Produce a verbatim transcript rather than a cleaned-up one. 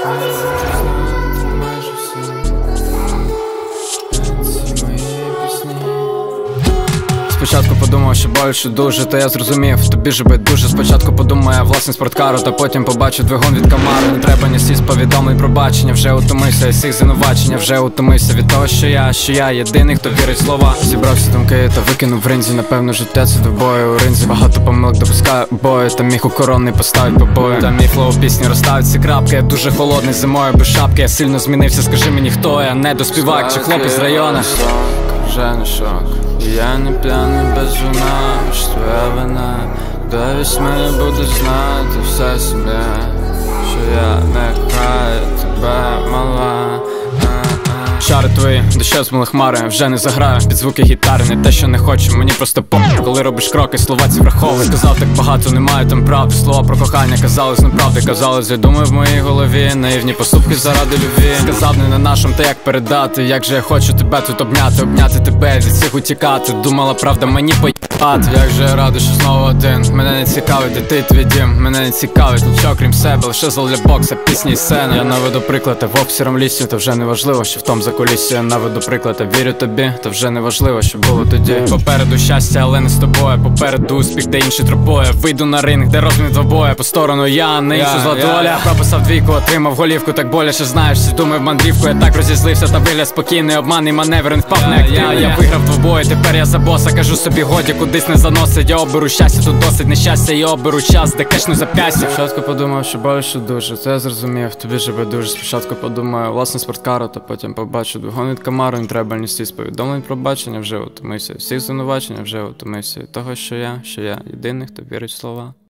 Спочатку подумав, що більше дуже, та я зрозумів, тобі же байдуже. Спочатку подумав я власне спорткару, та потім побачив двигун від Камару. Не треба ні сліз повідомлень пробачення, вже утомився із всіх звинувачення, вже утомився від того, що я, що я єдиний, хто вірить в слова. Зібрав всі думки та викинув в ринзі, напевно життя це двобою у ринзі. Багато помилок допускаю бою, та міг укоронний поставить побою. Та мій флоу пісні розставить ці крапки, я дуже холодний зимою без шапки. Я сильно змінився, скажи мені хто я, не доспівак чи хлопець з району. Вже не шок, я не п'яний без вина, що твоя вина. До весни буду знати все себе, що я не краю тебе, мала. Шари твої, дощезмили хмари, вже не заграю під звуки гітари. Не те, що не хочу, мені просто поп. Коли робиш кроки, слова ці враховуй. Сказав так багато, немає там правди. Слова про кохання казались неправди, казались, я думаю в моїй голові. Наївні поступки заради любві. Сказав не на нашому, та як передати. Як же я хочу тебе тут обняти, обняти тебе, від всіх утікати. Думала, правда, мені поїбати. Як же я радий, що знову один. Мене не цікавить, де ти твій дім. Мене не цікавить нічого крім себе, лише зал для бокса, пісні і сцени. Я наведу приклад, та в обсіром лісі, то вже не важливо, що в том за кулісі. Я наведу приклад, та вірю тобі, то вже не важливо, що було тоді. Попереду щастя, але не з тобою. Попереду успіх, де інші тропою. Вийду на ринг, де розмін двобоя. По сторону я, на іншу зла доля. Прописав двійку, отримав голівку, так боляче знаєш. Всі думаю в мандрівку, я так розізлився, та вигляд спокійний, обманний маневр, він впав не активно. Я виграв двобої, тепер я за боса, кажу собі годі, кудись не заносить. Я оберу щастя, тут досить нещастя, я оберу час, де кешну зап'ястя. Спочатку подумав, що більше дуже, це я зрозумів, тобі же байдуже. Спочатку подумаю, власне спорткару, та потім побачу двигун від Камару. Не треба ні сліз повідомлень пробачення, вже утомився всіх звинувачення, вже утомився від того, що я, що я єдиний, хто вірить в слова.